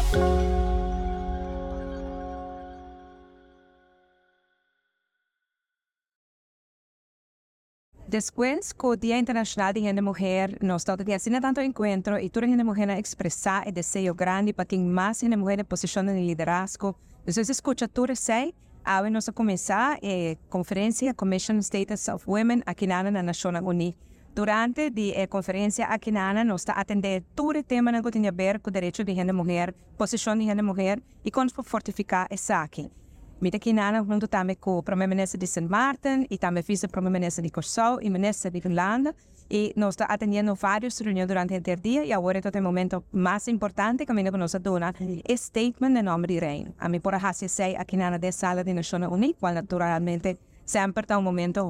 Después, con el Día Internacional de la Mujer, nos toca hacer tanto encuentro y toda la mujer expresar el deseo grande para que más la mujer en posición de liderazgo. Entonces, escucha todo eso. Ahora vamos a comenzar la conferencia Commission Status of Women aquí en la Naciones Unidas. Durante la conferencia aquí nos está atendiendo todo el tema que tiene que ver con el derecho de la mujer, posición de la mujer y cómo fortificar eso aquí. Mira aqui junto também com o primeiro-ministro de Sint Maarten e também vice-primeiro-ministro de Curaçao e ministro de Finlândia. E nós estamos atendendo várias reuniões durante o dia e agora é o momento mais importante que nós damos é statement em nome do reino. A mim, por assim dizer, aqui na sala de Nações Unidas, qual naturalmente sempre está um momento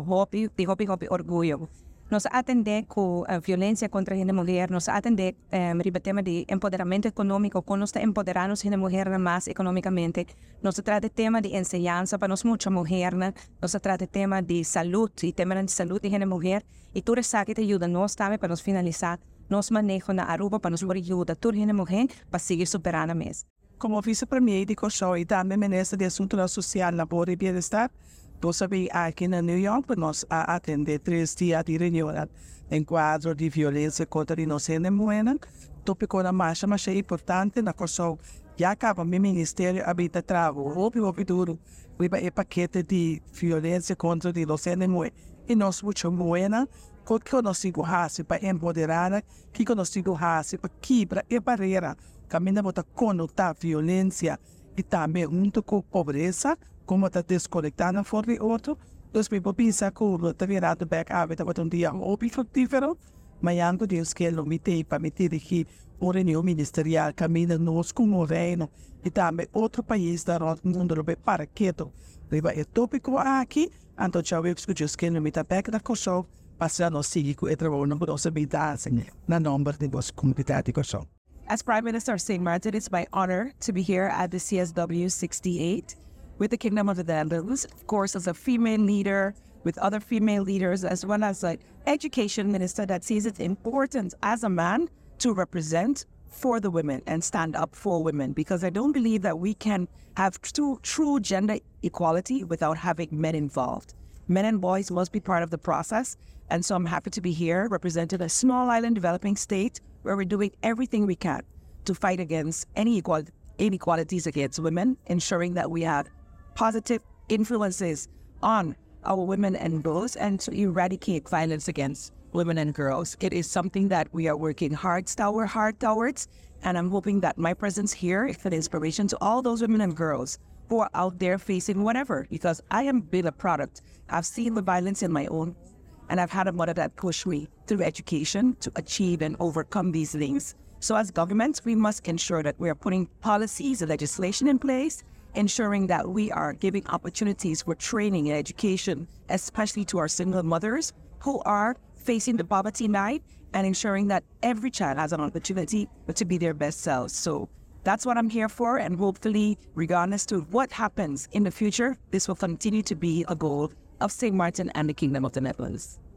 de orgulho. Nós atendemos com a violência contra a mulher, nós atendemos o tema de empoderamento econômico, quando nós empoderamos a mulher mais economicamente. Nós tratamos o tema de ensinança para nós muitas mulheres, nós tratamos o tema de saúde, e tema de saúde da mulher, e tudo isso que ajuda nós também para nós finalizar, nós manejamos na Aruba para nós ajudar toda a mulher para seguir superando mesmo. Como vice-premier de Curaçao e também ministro de Assuntos Social, Labor e Bem-Estar, nós sabemos aqui na New York, nós atendemos 3 dias de reunião em quadro de violência contra a inocente mulher. Tópico da marcha, mas é importante na Curaçao. Já acaba o Ministério Habita Trabalho, houve duro, o paquete de violência contra a inocente mulher. E nós, muito mulher, o que nós temos para empoderar, o que nós temos para quebrar a barreira, caminhamos para conotar violência e também junto com a pobreza, como está desconectado fora de outro. Nós pensamos que está virado back a vida para dia objetivo, mas antes Deus quer para meter aqui uma reunião ministerial, caminha nós como reino e também outro país da mundo para quieto. É tópico aqui, então já vemos que Deus quer meter back na Curaçao, para nós seguir com o trabalho na nossa vida, na nome da nossa comunidade de Curaçao. As Prime Minister of St. Martin, it's my honor to be here at the CSW 68 with the Kingdom of the Netherlands, of course, as a female leader, with other female leaders, as well as an education minister that sees it important as a man to represent for the women and stand up for women, because I don't believe that we can have true gender equality without having men involved. Men and boys must be part of the process, and so I'm happy to be here representing a small island developing state where we're doing everything we can to fight against any inequalities against women, ensuring that we have positive influences on our women and girls and to eradicate violence against women and girls. It is something that we are working hard towards, and I'm hoping that my presence here is an inspiration to all those women and girls who are out there facing whatever, because I am been a product. I've seen the violence in my own, and I've had a mother that pushed me through education to achieve and overcome these things. So as governments, we must ensure that we are putting policies and legislation in place, ensuring that we are giving opportunities for training and education, especially to our single mothers who are facing the poverty line, and ensuring that every child has an opportunity to be their best selves. So that's what I'm here for, and hopefully, regardless to what happens in the future, this will continue to be a goal of St. Martin and the Kingdom of the Netherlands.